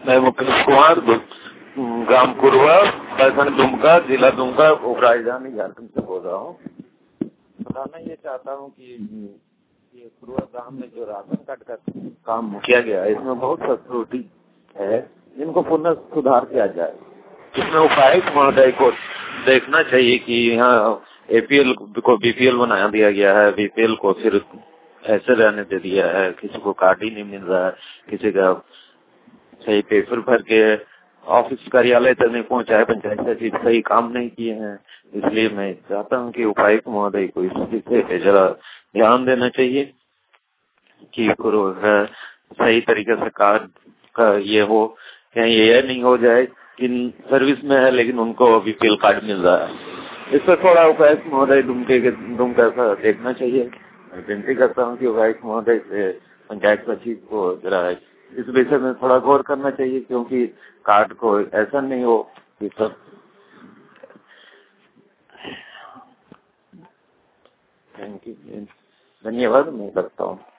मैं मुकेश कुमार, ग्राम कुरवा, तहसील दुमका, जिला दुमका, उप राजधानी झारखंड से बोल रहा हूँ। बताना ये चाहता हूँ कि ये कुरवा गांव में जो राशन कार्ड का काम किया गया है, इसमें बहुत सा त्रुटि है, जिनको पुनः सुधार किया जाए। इसमें उपायुक्त महोदय को देखना चाहिए कि यहाँ एपीएल को बीपीएल बना दिया गया है, बीपीएल को फिर ऐसे रहने दे दिया है, किसी को कार्ड ही नहीं मिल रहा है, किसी का सही पेपर भर के ऑफिस कार्यालय तक नहीं पहुंचा है, पंचायत सचिव सही काम नहीं किए हैं। इसलिए मैं चाहता हूं कि उपायुक्त महोदय को इस चीज पे जरा ध्यान देना चाहिए कि सही तरीके से कार्ड का ये हो, कहीं ये नहीं हो जाए कि सर्विस में है लेकिन उनको बीपीएल कार्ड मिल रहा है। इस पर थोड़ा उपायुक्त महोदय दुमका का देखना चाहिए। मैं विनती करता हूँ कि उपायुक्त महोदय से पंचायत सचिव को जरा इस विषय में थोड़ा गौर करना चाहिए, क्योंकि कार्ड को ऐसा नहीं हो कि सब। थैंक यू, धन्यवाद, मैं करता हूँ।